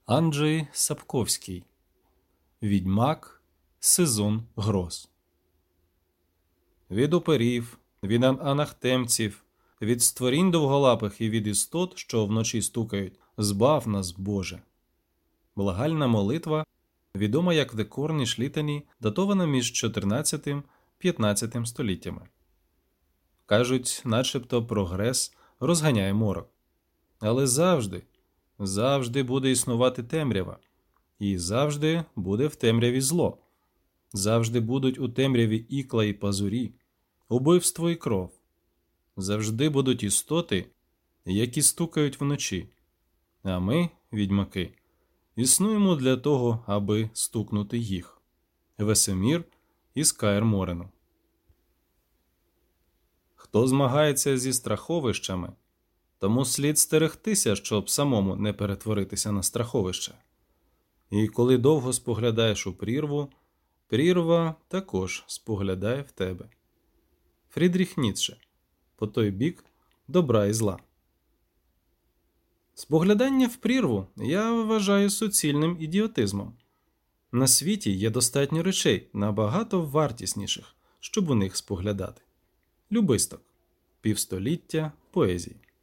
Анджей Сапковський. Відьмак. Сезон гроз. Від оперів, від анахтемців, від створінь довголапих і від істот, що вночі стукають, збав нас, Боже. Благальна молитва, відома як The Cornish Litany, датована між 14-15 століттями. Кажуть, начебто прогрес розганяє морок. Але завжди буде існувати темрява. І завжди буде в темряві зло. Завжди будуть у темряві ікла і пазурі, убивство і кров. Завжди будуть істоти, які стукають вночі. А ми, відьмаки, існуємо для того, аби стукнути їх. Весемір із Каер Морену. Хто змагається зі страховищами, тому слід стерегтися, щоб самому не перетворитися на страховище. І коли довго споглядаєш у прірву, прірва також споглядає в тебе. Фрідріх Ніцше. По той бік добра і зла. Споглядання в прірву я вважаю суцільним ідіотизмом. На світі є достатньо речей, набагато вартісніших, щоб у них споглядати. Любисток. Півстоліття поезії.